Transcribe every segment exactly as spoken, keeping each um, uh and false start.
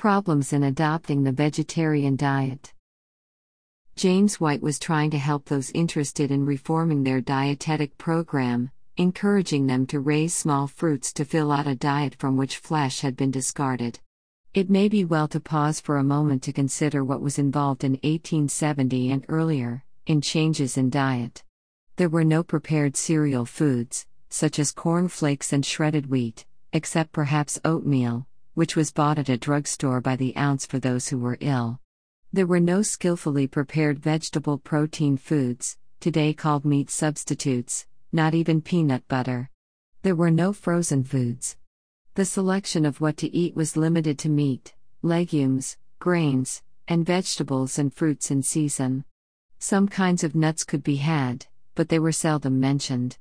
Problems in adopting the vegetarian diet. James White was trying to help those interested in reforming their dietetic program, encouraging them to raise small fruits to fill out a diet from which flesh had been discarded. It may be well to pause for a moment to consider what was involved in eighteen seventy and earlier, in changes in diet. There were no prepared cereal foods, such as corn flakes and shredded wheat, except perhaps oatmeal, which was bought at a drugstore by the ounce for those who were ill. There were no skillfully prepared vegetable protein foods, today called meat substitutes, not even peanut butter. There were no frozen foods. The selection of what to eat was limited to meat, legumes, grains, and vegetables and fruits in season. Some kinds of nuts could be had, but they were seldom mentioned.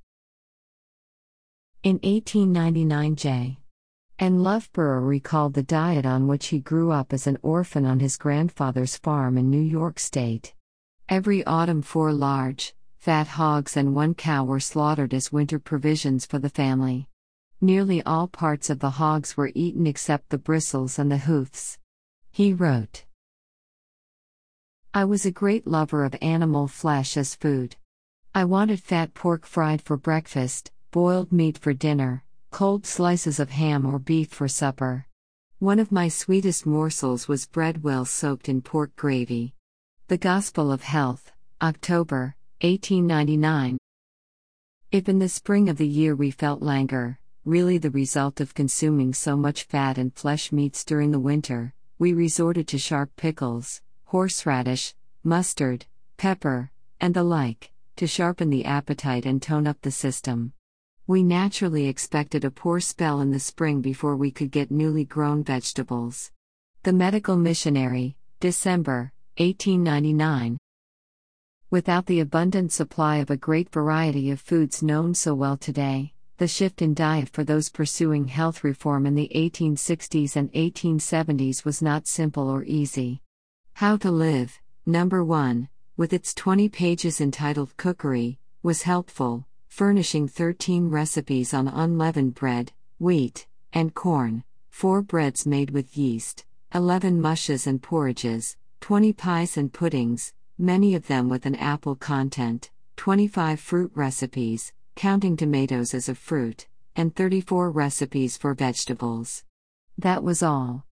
In eighteen ninety-nine, J. N. Loughborough recalled the diet on which he grew up as an orphan on his grandfather's farm in New York State. Every autumn four large, fat hogs and one cow were slaughtered as winter provisions for the family. Nearly all parts of the hogs were eaten except the bristles and the hoofs. He wrote, "I was a great lover of animal flesh as food. I wanted fat pork fried for breakfast, boiled meat for dinner, cold slices of ham or beef for supper. One of my sweetest morsels was bread well soaked in pork gravy." The Gospel of Health, October, eighteen ninety-nine. If in the spring of the year we felt languor, really the result of consuming so much fat and flesh meats during the winter, we resorted to sharp pickles, horseradish, mustard, pepper, and the like, to sharpen the appetite and tone up the system. We naturally expected a poor spell in the spring before we could get newly grown vegetables. The Medical Missionary, December, eighteen ninety-nine. Without the abundant supply of a great variety of foods known so well today, the shift in diet for those pursuing health reform in the eighteen sixties and eighteen seventies was not simple or easy. How to Live, number one, with its twenty pages entitled Cookery, was helpful, furnishing thirteen recipes on unleavened bread, wheat, and corn, four breads made with yeast, eleven mushes and porridges, twenty pies and puddings, many of them with an apple content, twenty-five fruit recipes, counting tomatoes as a fruit, and thirty-four recipes for vegetables. That was all.